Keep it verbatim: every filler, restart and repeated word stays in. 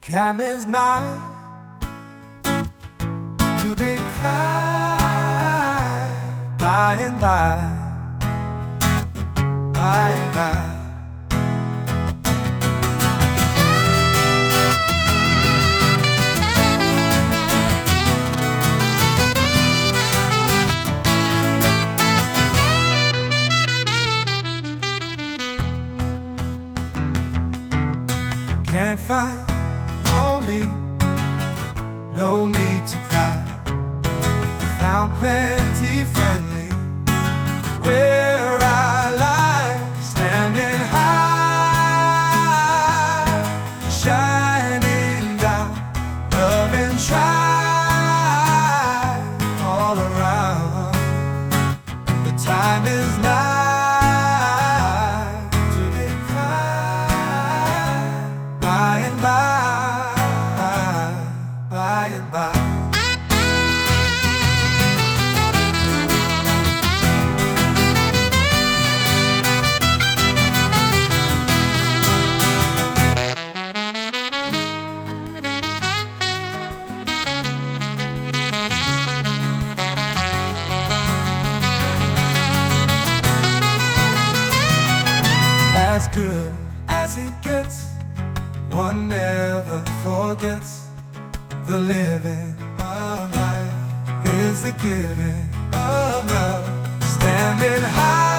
Time is mine to decline by and by, by and by. Can't find only, no need to cry. Found plenty friendly where I lie, standing high, shining down, love and try all around. The time is now. By and by. As good as it gets, one never forgets. The living of life is the giving of love. Standing high.